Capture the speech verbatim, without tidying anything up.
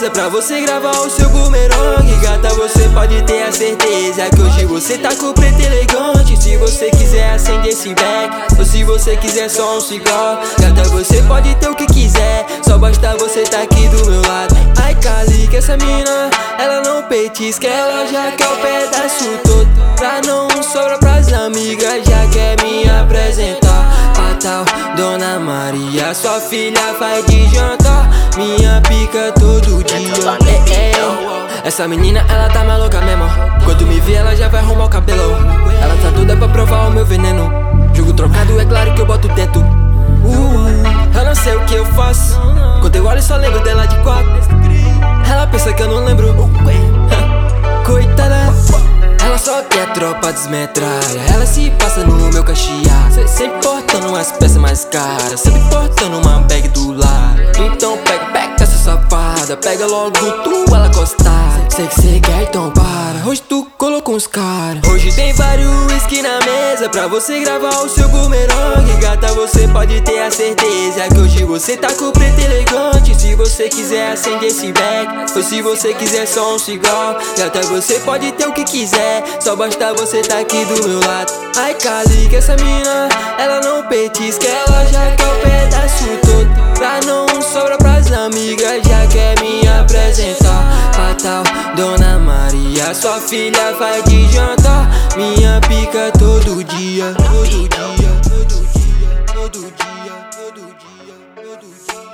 mesa pra você gravar o seu bumerangue. Gata, você pode ter a certeza que hoje você tá com preto elegante. Se você quiser acender esse beck, ou se você quiser só um cigarro, gata, você pode ter o que quiser, só basta você tá aqui do meu lado. Ai, Cali, que essa mina, ela não petisca, ela já quer o pedaço todo. Pra não sobrar pras amigas, já quer me apresentar. Fatal, Dona Maria, sua filha faz de jantar, minha pica todo dia. É, é. Essa menina, ela tá maluca mesmo. Quando me vê, ela já vai arrumar o cabelo. Ela tá toda pra provar o meu veneno. Jogo trocado, é claro que eu boto dentro. Uh, eu não sei o que eu faço. Quando eu olho, só lembro dela de quatro. Ela pensa que eu não lembro. Coitada, ela só quer tropa desmetralha. Ela se passa no meu cachear, sempre portando umas peças mais caras, sempre portando uma bag do lado. Então pega, pega essa safada, pega logo tu, ela gostar. Sei que cê quer, então para, hoje tu colocou uns caras. Hoje tem vários whisky na mesa pra você gravar o seu bumerangue. Gata, você pode ter a certeza que hoje você tá com preto elegante. Se você quiser acender esse beck, ou se você quiser só um cigarro, gata, você pode ter o que quiser, só basta você tá aqui do meu lado. Ai, Cali, que essa mina, ela não petisca, ela já quer o pedaço todo. Pra não sobrar pras amigas, já quer me apresentar. Fatal, Dona Maria, sua filha faz de jantar, minha pica todo dia. Todo dia, todo dia, todo dia, todo dia, todo dia.